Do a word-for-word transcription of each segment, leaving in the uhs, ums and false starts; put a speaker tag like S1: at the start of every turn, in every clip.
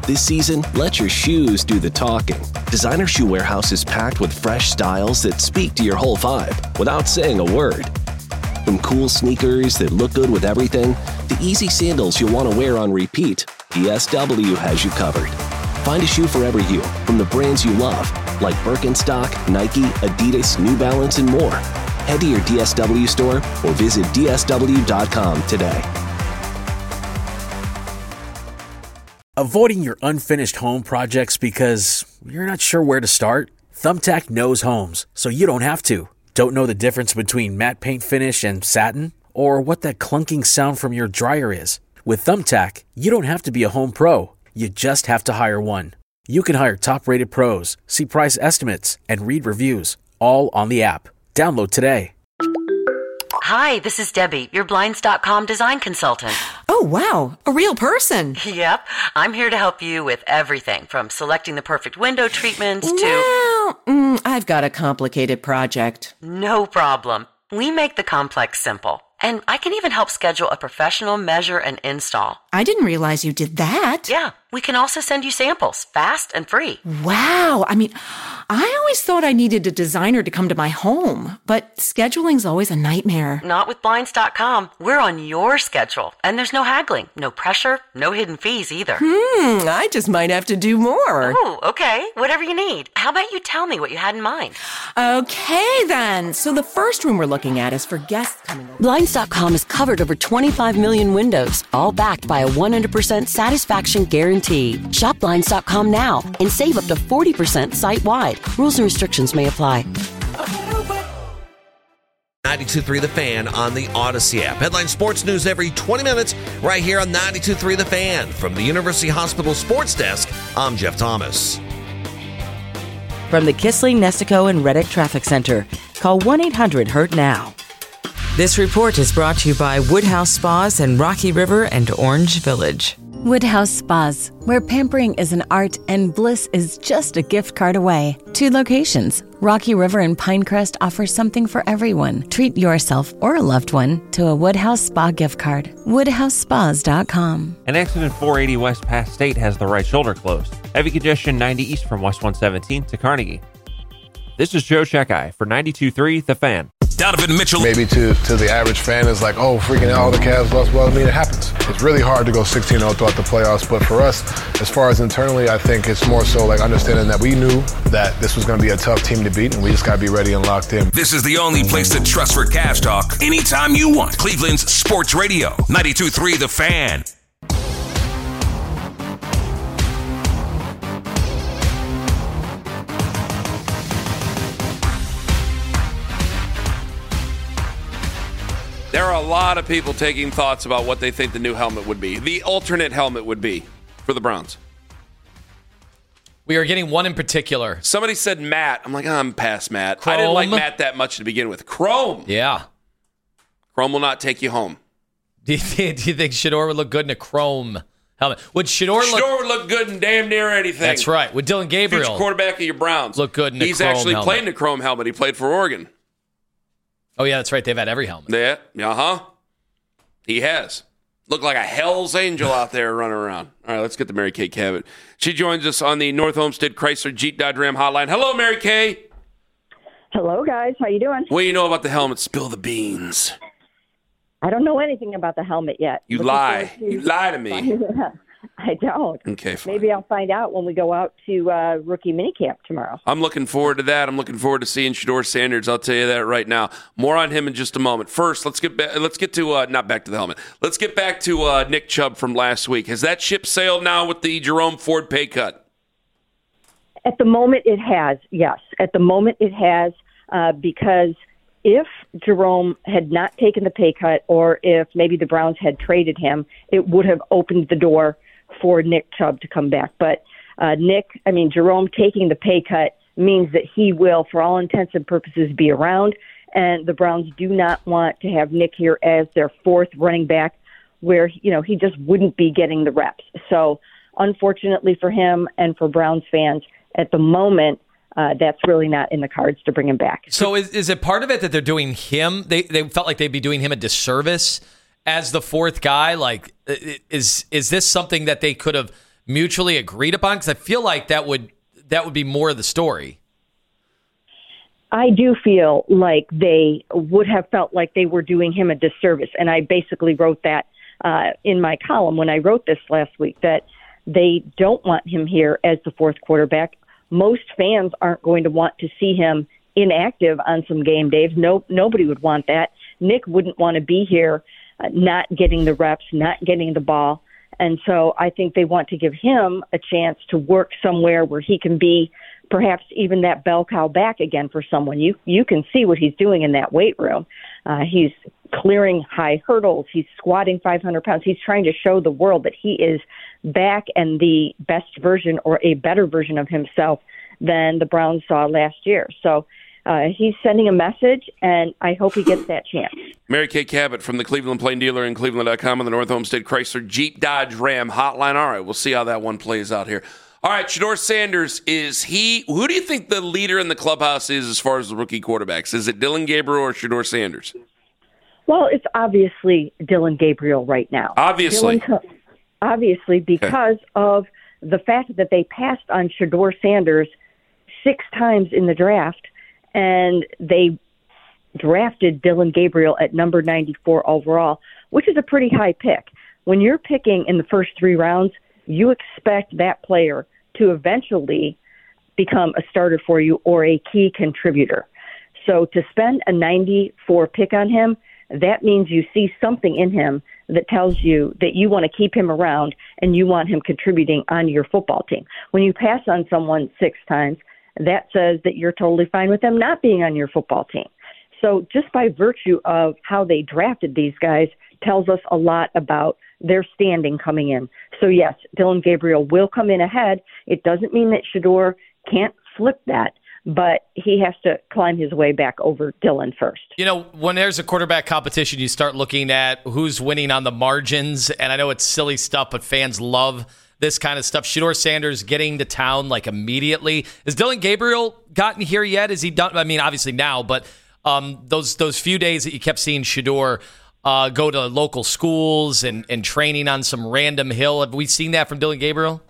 S1: This season, let your shoes do the talking. Designer Shoe Warehouse is packed with fresh styles that speak to your whole vibe without saying a word. From cool sneakers that look good with everything, to easy sandals you'll want to wear on repeat, D S W has you covered. Find a shoe for every you from the brands you love, like Birkenstock, Nike, Adidas, New Balance, and more. Head to your D S W store or visit D S W dot com today.
S2: Avoiding your unfinished home projects because you're not sure where to start? Thumbtack knows homes, so you don't have to. Don't know the difference between matte paint finish and satin? Or what that clunking sound from your dryer is? With Thumbtack, you don't have to be a home pro. You just have to hire one. You can hire top-rated pros, see price estimates, and read reviews, all on the app. Download today.
S3: Hi, this is Debbie, your Blinds dot com design consultant.
S4: Oh, wow. A real person.
S3: Yep. I'm here to help you with everything from selecting the perfect window treatments to...
S4: Well, mm, I've got a complicated project.
S3: No problem. We make the complex simple. And I can even help schedule a professional measure and install.
S4: I didn't realize you did that.
S3: Yeah. We can also send you samples, fast and free.
S4: Wow. I mean, I always thought I needed a designer to come to my home, but scheduling's always a nightmare.
S3: Not with Blinds dot com. We're on your schedule, and there's no haggling, no pressure, no hidden fees either.
S4: Hmm, I just might have to do more.
S3: Oh, okay. Whatever you need. How about you tell me what you had in mind?
S4: Okay, then. So the first room we're looking at is for guests coming over.
S5: Blinds dot com has covered over twenty-five million windows, all backed by a one hundred percent satisfaction guarantee. Shop Blinds dot com now and save up to forty percent site-wide. Rules and restrictions may apply.
S6: ninety-two point three The Fan on the Odyssey app. Headline sports news every twenty minutes right here on ninety-two point three The Fan. From the University Hospital Sports Desk, I'm Jeff Thomas.
S7: From the Kissling, Nestico, and Reddick Traffic Center, call one eight hundred hurt now. This report is brought to you by Woodhouse Spas in Rocky River and Orange Village.
S8: Woodhouse Spas, where pampering is an art and bliss is just a gift card away. Two locations, Rocky River and Pinecrest, offers something for everyone. Treat yourself or a loved one to a Woodhouse Spa gift card. woodhouse spas dot com.
S9: An accident four eighty West Pass State has the right shoulder closed. Heavy congestion ninety east from West one seventeenth to Carnegie. This is Joe Sheckeye for ninety-two point three The Fan.
S10: Donovan Mitchell.
S11: Maybe to, to the average fan is like, oh, freaking out, all the Cavs lost. Well, I mean, it happens. It's really hard to go sixteen oh throughout the playoffs, but for us, as far as internally, I think it's more so like understanding that we knew that this was going to be a tough team to beat, and we just got to be ready and locked in.
S10: This is the only place to trust for Cavs talk anytime you want. Cleveland's Sports Radio, ninety-two point three The Fan.
S12: There are a lot of people taking thoughts about what they think the new helmet would be. The alternate helmet would be for the Browns.
S13: We are getting one in particular.
S12: Somebody said matte. I'm like, oh, I'm past matte.
S13: Chrome.
S12: I didn't like matte that much to begin with. Chrome.
S13: Yeah.
S12: Chrome will not take you home.
S13: Do you think, do you think Shedeur would look good in a chrome helmet? Would Shedeur look...
S12: Shedeur would look good in damn near anything.
S13: That's right. Would Dylan Gabriel...
S12: Future quarterback of your Browns.
S13: Look good in a
S12: He's
S13: chrome helmet.
S12: actually played in a chrome helmet. He played for Oregon.
S13: Oh, yeah, that's right. They've had every helmet.
S12: Yeah. Uh-huh. He has. Looked like a Hell's Angel out there running around. All right, let's get to Mary Kay Cabot. She joins us on the North Olmsted Chrysler Jeep Dodge Ram hotline. Hello, Mary Kay.
S14: Hello, guys. How you doing?
S12: What do you know about the helmet? Spill the beans.
S14: I don't know anything about the helmet yet.
S12: You
S14: Looking
S12: lie.
S14: to-
S12: You lie to me.
S14: I don't.
S12: Okay, fine.
S14: Maybe I'll find out when we go out to uh, rookie minicamp tomorrow.
S12: I'm looking forward to that. I'm looking forward to seeing Shedeur Sanders. I'll tell you that right now. More on him in just a moment. First, let's get back, let's get to uh, not back to the helmet. Let's get back to uh, Nick Chubb from last week. Has that ship sailed now with the Jerome Ford pay cut?
S14: At the moment, it has. Yes, at the moment, it has uh, because if Jerome had not taken the pay cut, or if maybe the Browns had traded him, it would have opened the door for Nick Chubb to come back. But uh, Nick, I mean, Jerome taking the pay cut means that he will, for all intents and purposes, be around. And the Browns do not want to have Nick here as their fourth running back, where, you know, he just wouldn't be getting the reps. So unfortunately for him and for Browns fans, at the moment, uh, that's really not in the cards to bring him back.
S13: So is is it part of it that they're doing him? They they felt like they'd be doing him a disservice as the fourth guy. Like, is is this something that they could have mutually agreed upon? Because I feel like that would that would be more of the story.
S14: I do feel like they would have felt like they were doing him a disservice. And I basically wrote that uh, in my column when I wrote this last week, that they don't want him here as the fourth quarterback. Most fans aren't going to want to see him inactive on some game days. No, nobody would want that. Nick wouldn't want to be here uh, not getting the reps, not getting the ball. And so I think they want to give him a chance to work somewhere where he can be perhaps even that bell cow back again for someone. You you can see what he's doing in that weight room. Uh, he's clearing high hurdles. He's squatting five hundred pounds. He's trying to show the world that he is back and the best version or a better version of himself than the Browns saw last year. So uh, he's sending a message, and I hope he gets that chance.
S12: Mary Kay Cabot from the Cleveland Plain Dealer and Cleveland dot com and the North Homestead Chrysler Jeep Dodge Ram hotline. All right, we'll see how that one plays out here. All right, Shedeur Sanders, is he, who do you think the leader in the clubhouse is as far as the rookie quarterbacks? Is it Dillon Gabriel or Shedeur Sanders?
S14: Well, it's obviously Dillon Gabriel right now.
S12: Obviously.
S14: Dillon, obviously, because okay. of the fact that they passed on Shedeur Sanders six times in the draft, and they drafted Dillon Gabriel at number ninety-four overall, which is a pretty high pick. When you're picking in the first three rounds, you expect that player to eventually become a starter for you or a key contributor. So to spend a ninety-four pick on him, that means you see something in him that tells you that you want to keep him around and you want him contributing on your football team. When you pass on someone six times, that says that you're totally fine with them not being on your football team. So just by virtue of how they drafted these guys tells us a lot about their standing coming in. So yes, Dillon Gabriel will come in ahead. It doesn't mean that Shedeur can't flip that, but he has to climb his way back over Dillon first.
S13: You know, when there's a quarterback competition, you start looking at who's winning on the margins, and I know it's silly stuff, but fans love this kind of stuff. Shedeur Sanders getting to town like immediately. Has Dillon Gabriel gotten here yet? Is he done? I mean, obviously now, but um, those those few days that you kept seeing Shedeur uh, go to local schools and, and training on some random hill, have we seen that from Dillon Gabriel?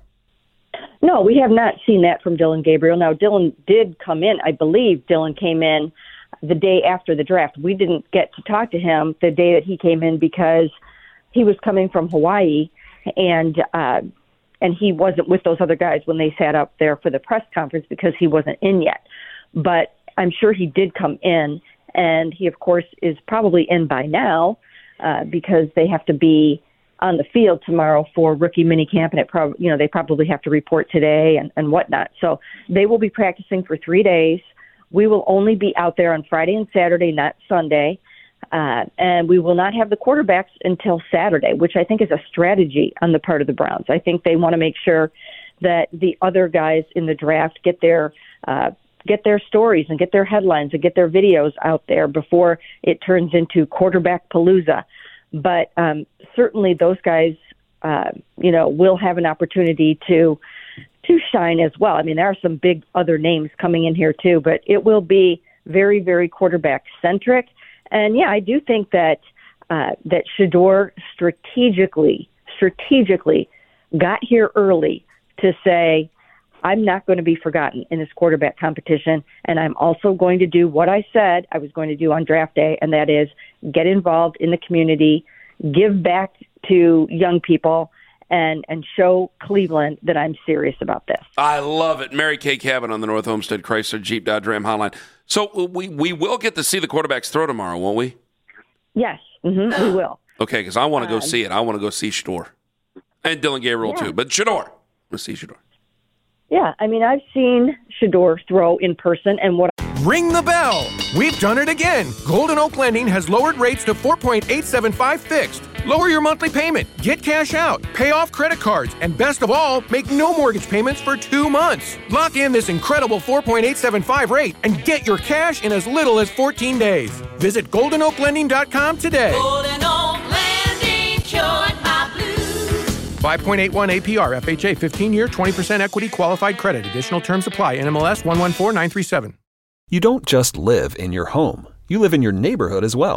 S14: No, we have not seen that from Dillon Gabriel. Now, Dillon did come in. I believe Dillon came in the day after the draft. We didn't get to talk to him the day that he came in because he was coming from Hawaii, and uh, and he wasn't with those other guys when they sat up there for the press conference because he wasn't in yet. But I'm sure he did come in, and he, of course, is probably in by now uh, because they have to be on the field tomorrow for rookie minicamp, and it prob- you know, they probably have to report today and, and whatnot. So they will be practicing for three days. We will only be out there on Friday and Saturday, not Sunday. Uh, and we will not have the quarterbacks until Saturday, which I think is a strategy on the part of the Browns. I think they want to make sure that the other guys in the draft get their uh, get their stories and get their headlines and get their videos out there before it turns into quarterback palooza. But um, certainly those guys, uh, you know, will have an opportunity to to shine as well. I mean, there are some big other names coming in here too, but it will be very, very quarterback centric. And yeah, I do think that uh, that Shedeur strategically, strategically got here early to say, I'm not going to be forgotten in this quarterback competition, and I'm also going to do what I said I was going to do on draft day, and that is get involved in the community, give back to young people, and and show Cleveland that I'm serious about this.
S12: I love it. Mary Kay Cabot on the North Homestead Chrysler Jeep Dodge Ram hotline. So we, we will get to see the quarterbacks throw tomorrow, won't we?
S14: Yes, mm-hmm, we will.
S12: Okay, because I want to go
S14: um,
S12: see it. I want to go see Shedeur. And Dillon Gabriel,
S14: yeah.
S12: too. But Shedeur. Let's see Shedeur.
S14: Yeah, I mean, I've seen Shedeur throw in person, and what
S15: Ring the bell. We've done it again. Golden Oak Lending has lowered rates to four point eight seven five fixed. Lower your monthly payment, get cash out, pay off credit cards, and best of all, make no mortgage payments for two months. Lock in this incredible four point eight seven five rate and get your cash in as little as fourteen days. Visit golden oak lending dot com today.
S16: Golden Oak Lending, cured my blues.
S15: five point eight one A P R, F H A, fifteen-year, twenty percent equity qualified credit. Additional terms apply. N M L S one one four nine three seven.
S17: You don't just live in your home. You live in your neighborhood as well.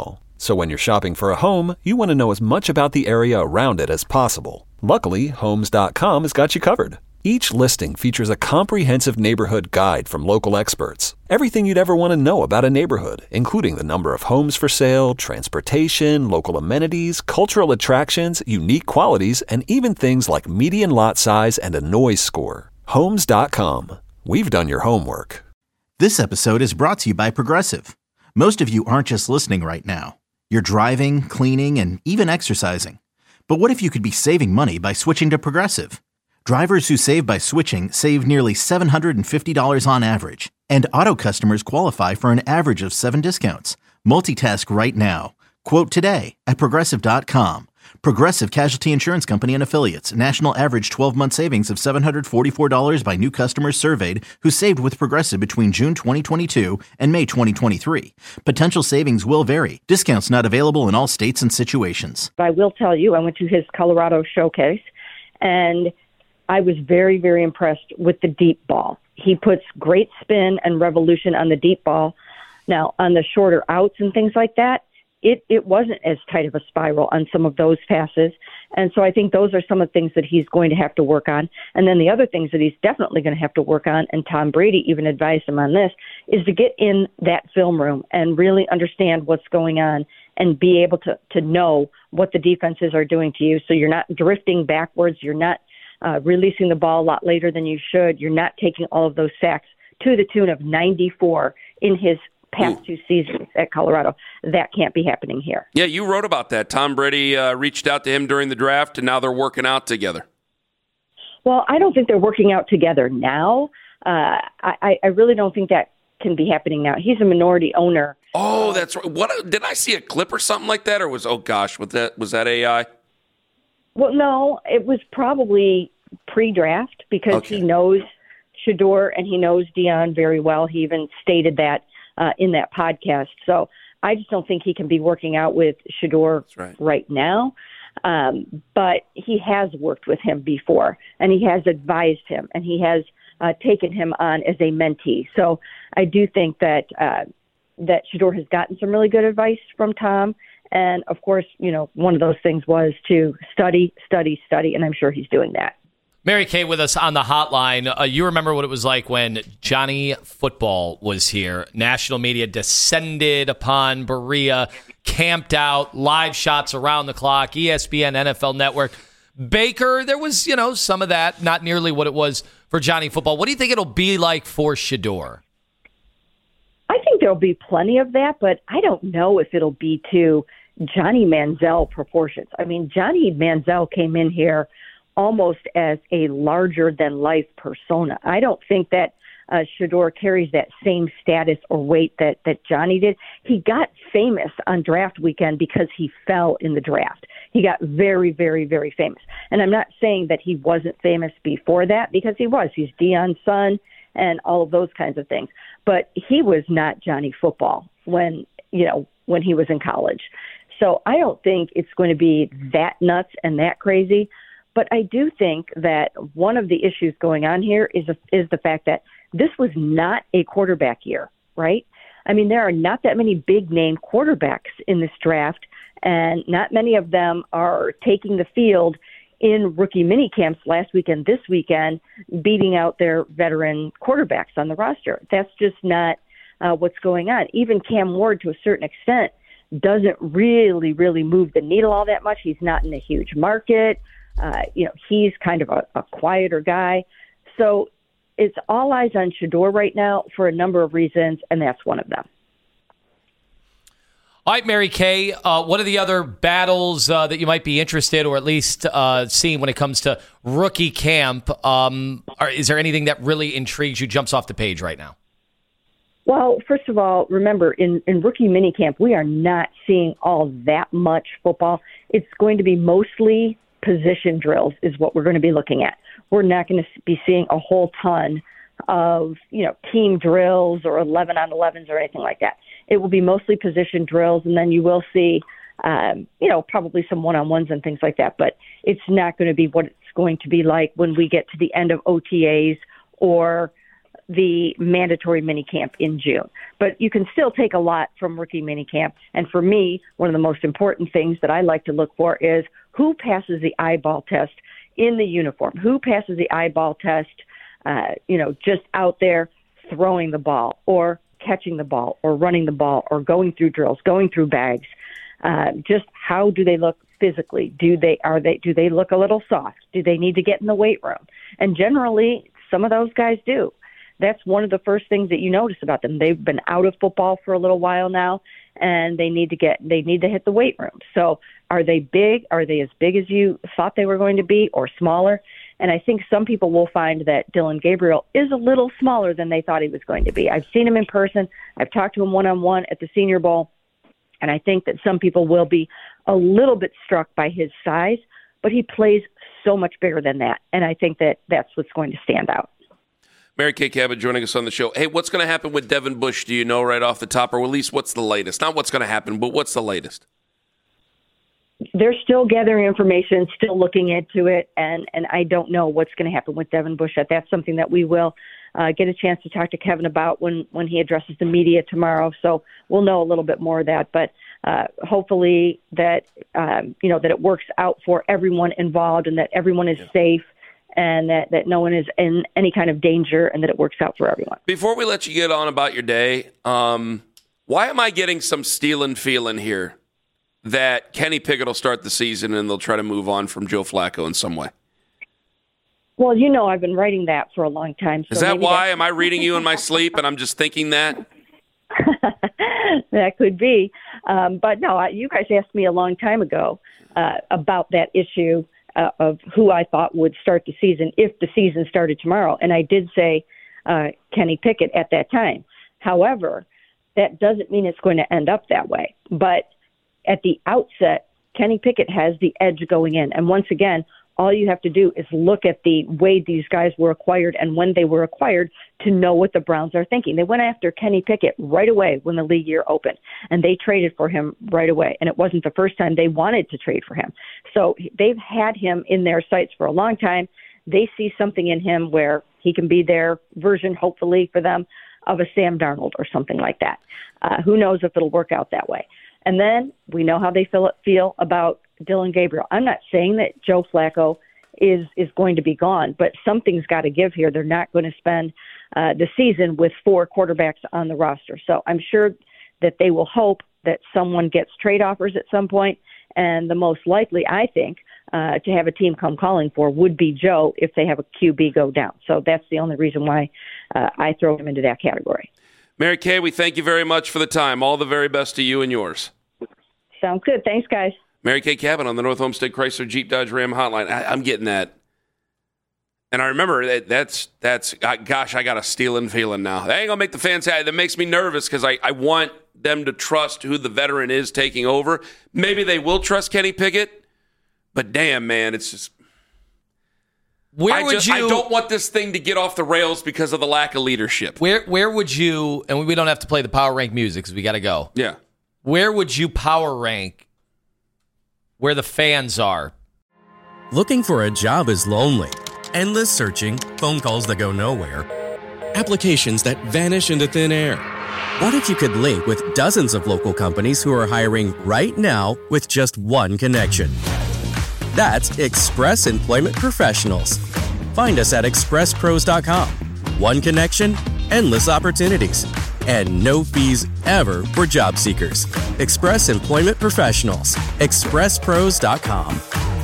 S17: So when you're shopping for a home, you want to know as much about the area around it as possible. Luckily, Homes dot com has got you covered. Each listing features a comprehensive neighborhood guide from local experts. Everything you'd ever want to know about a neighborhood, including the number of homes for sale, transportation, local amenities, cultural attractions, unique qualities, and even things like median lot size and a noise score. Homes dot com. We've done your homework.
S18: This episode is brought to you by Progressive. Most of you aren't just listening right now. You're driving, cleaning, and even exercising. But what if you could be saving money by switching to Progressive? Drivers who save by switching save nearly seven hundred fifty dollars on average, and auto customers qualify for an average of seven discounts. Multitask right now. Quote today at Progressive dot com. Progressive Casualty Insurance Company and Affiliates. National average twelve-month savings of seven hundred forty-four dollars by new customers surveyed who saved with Progressive between June twenty twenty-two and May twenty twenty-three. Potential savings will vary. Discounts not available in all states and situations.
S14: I will tell you, I went to his Colorado showcase, and I was very, very impressed with the deep ball. He puts great spin and revolution on the deep ball. Now, on the shorter outs and things like that, it, it wasn't as tight of a spiral on some of those passes. And so I think those are some of the things that he's going to have to work on. And then the other things that he's definitely going to have to work on, and Tom Brady even advised him on this, is to get in that film room and really understand what's going on and be able to, to know what the defenses are doing to you. So you're not drifting backwards. You're not Uh, releasing the ball a lot later than you should. You're not taking all of those sacks to the tune of ninety-four in his past Ooh. two seasons at Colorado. That can't be happening here.
S12: Yeah, you wrote about that. Tom Brady uh, reached out to him during the draft, and now they're working out together.
S14: Well, I don't think they're working out together now. Uh, I, I really don't think that can be happening now. He's a minority owner.
S12: Oh, that's right. What did I see a clip or something like that, or was oh gosh, was that was that A I?
S14: Well, no, it was probably pre-draft because okay. he knows Shedeur and he knows Deion very well. He even stated that uh, in that podcast. So I just don't think he can be working out with Shedeur right. right now. Um, but he has worked with him before, and he has advised him, and he has uh, taken him on as a mentee. So I do think that uh, that Shedeur has gotten some really good advice from Tom. And, of course, you know, one of those things was to study, study, study, and I'm sure he's doing that.
S13: Mary Kay with us on the hotline. Uh, you remember what it was like when Johnny Football was here. National media descended upon Berea, camped out, live shots around the clock, E S P N, N F L Network. Baker, there was, you know, some of that, not nearly what it was for Johnny Football. What do you think it'll be like for Shedeur?
S14: I think there'll be plenty of that, but I don't know if it'll be to Johnny Manziel proportions. I mean, Johnny Manziel came in here almost as a larger-than-life persona. I don't think that uh, Shedeur carries that same status or weight that, that Johnny did. He got famous on draft weekend because he fell in the draft. He got very, very, very famous. And I'm not saying that he wasn't famous before that, because he was. He's Deion's son and all of those kinds of things. But he was not Johnny Football when, you know, when he was in college. So I don't think it's going to be that nuts and that crazy. But I do think that one of the issues going on here is a, is the fact that this was not a quarterback year, right? I mean, there are not that many big-name quarterbacks in this draft, and not many of them are taking the field in rookie mini camps last weekend, this weekend, beating out their veteran quarterbacks on the roster. That's just not uh, what's going on. Even Cam Ward, to a certain extent, doesn't really, really move the needle all that much. He's not in a huge market. Uh, you know, he's kind of a, a quieter guy. So it's all eyes on Shedeur right now for a number of reasons, and that's one of them.
S13: All right, Mary Kay, uh, what are the other battles uh, that you might be interested or at least uh, seeing when it comes to rookie camp? Um, are, is there anything that really intrigues you, jumps off the page right now?
S14: Well, first of all, remember, in, in rookie minicamp, we are not seeing all that much football. It's going to be mostly position drills is what we're going to be looking at. We're not going to be seeing a whole ton of, you know, team drills or eleven on elevens or anything like that. It will be mostly position drills, and then you will see, um, you know, probably some one-on-ones and things like that. But it's not going to be what it's going to be like when we get to the end of O T As or the mandatory minicamp in June. But you can still take a lot from rookie minicamp. And for me, one of the most important things that I like to look for is who passes the eyeball test in the uniform, who passes the eyeball test, uh, you know, just out there throwing the ball or catching the ball or running the ball or going through drills, going through bags. Uh, just how do they look physically? Do they are they do they look a little soft? Do they need to get in the weight room? And generally, some of those guys do. That's one of the first things that you notice about them. They've been out of football for a little while now, and they need to get they need to hit the weight room. So are they big? Are they as big as you thought they were going to be, or smaller? And I think some people will find that Dillon Gabriel is a little smaller than they thought he was going to be. I've seen him in person. I've talked to him one-on-one at the Senior Bowl, and I think that some people will be a little bit struck by his size, but he plays so much bigger than that, and I think that that's what's going to stand out.
S12: Mary Kay Cabot joining us on the show. Hey, what's going to happen with Devin Bush? Do you know right off the top, or at least what's the latest? Not what's going to happen, but what's the latest?
S14: They're still gathering information, still looking into it, and, and I don't know what's going to happen with Devin Bush. That's something that we will uh, get a chance to talk to Kevin about when, when he addresses the media tomorrow. So we'll know a little bit more of that. But uh, hopefully that um, you know that it works out for everyone involved and that everyone is yeah. safe and that, that no one is in any kind of danger and that it works out for everyone.
S12: Before we let you get on about your day, um, why am I getting some stealing feeling here that Kenny Pickett will start the season and they'll try to move on from Joe Flacco in some way?
S14: Well, you know, I've been writing that for a long time. So
S12: Is that why? Am I reading you in my sleep and I'm just thinking that?
S14: That could be. Um, but no, I, you guys asked me a long time ago uh, about that issue uh, of who I thought would start the season if the season started tomorrow. And I did say uh, Kenny Pickett at that time. However, that doesn't mean it's going to end up that way. But at the outset, Kenny Pickett has the edge going in. And once again, all you have to do is look at the way these guys were acquired and when they were acquired to know what the Browns are thinking. They went after Kenny Pickett right away when the league year opened, and they traded for him right away. And it wasn't the first time they wanted to trade for him. So they've had him in their sights for a long time. They see something in him where he can be their version, hopefully, for them, of a Sam Darnold or something like that. Uh, who knows if it'll work out that way. And then we know how they feel, feel about Dillon Gabriel. I'm not saying that Joe Flacco is is going to be gone, but something's got to give here. They're not going to spend uh, the season with four quarterbacks on the roster. So I'm sure that they will hope that someone gets trade offers at some point, and the most likely, I think, uh, to have a team come calling for would be Joe if they have a Q B go down. So that's the only reason why uh, I throw him into that category.
S12: Mary Kay, we thank you very much for the time. All the very best to you and yours.
S14: Sounds good. Thanks, guys. Mary
S12: Kay Cabot on the North Homestead Chrysler Jeep Dodge Ram hotline. I, I'm getting that. And I remember that that's, that's uh, gosh, I got a stealing feeling now. That ain't going to make the fans happy. That makes me nervous because I, I want them to trust who the veteran is taking over. Maybe they will trust Kenny Pickett, but damn, man, it's just...
S13: Where
S12: I
S13: would
S12: just,
S13: you?
S12: I don't want this thing to get off the rails because of the lack of leadership.
S13: Where Where would you? And we don't have to play the power rank music because we got to go.
S12: Yeah.
S13: Where would you power rank where the fans are?
S19: Looking for a job is lonely. Endless searching, phone calls that go nowhere, applications that vanish into thin air. What if you could link with dozens of local companies who are hiring right now with just one connection? That's Express Employment Professionals. Find us at express pros dot com. One connection, endless opportunities, and no fees ever for job seekers. Express Employment Professionals. express pros dot com.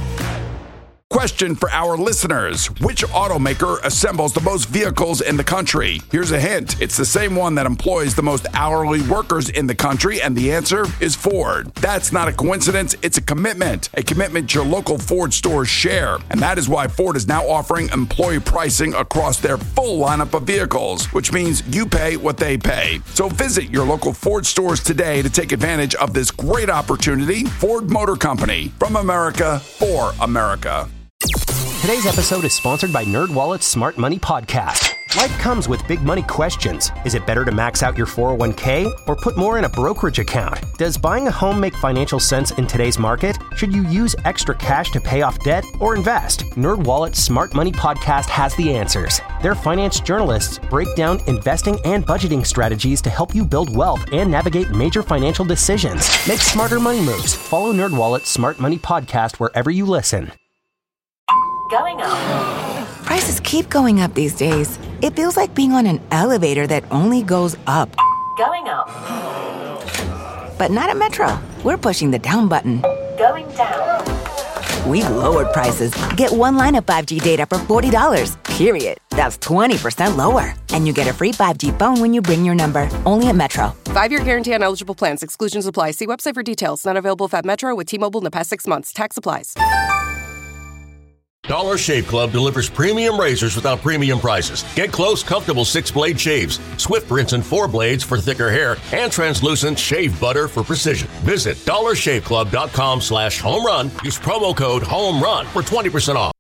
S20: Question for our listeners. Which automaker assembles the most vehicles in the country? Here's a hint. It's the same one that employs the most hourly workers in the country, and the answer is Ford. That's not a coincidence. It's a commitment. A commitment your local Ford stores share. And that is why Ford is now offering employee pricing across their full lineup of vehicles, which means you pay what they pay. So visit your local Ford stores today to take advantage of this great opportunity. Ford Motor Company. From America, for America.
S21: Today's episode is sponsored by NerdWallet's Smart Money Podcast. Life comes with big money questions. Is it better to max out your four oh one k or put more in a brokerage account? Does buying a home make financial sense in today's market? Should you use extra cash to pay off debt or invest? NerdWallet's Smart Money Podcast has the answers. Their finance journalists break down investing and budgeting strategies to help you build wealth and navigate major financial decisions. Make smarter money moves. Follow NerdWallet's Smart Money Podcast wherever you listen.
S22: Going up. Prices keep going up these days. It feels like being on an elevator that only goes up.
S16: Going up.
S22: But not at Metro. We're pushing the down button.
S16: Going down.
S22: We've lowered prices. Get one line of five G data for forty dollars. Period. That's twenty percent lower. And you get a free five G phone when you bring your number. Only at Metro.
S23: Five-year guarantee on eligible plans. Exclusions apply. See website for details. Not available at Metro with T-Mobile in the past six months. Tax applies.
S24: Dollar Shave Club delivers premium razors without premium prices. Get close, comfortable six-blade shaves, swift rinse and four blades for thicker hair, and translucent shave butter for precision. Visit dollarshaveclub.com slash home run. Use promo code HOME RUN for twenty percent off.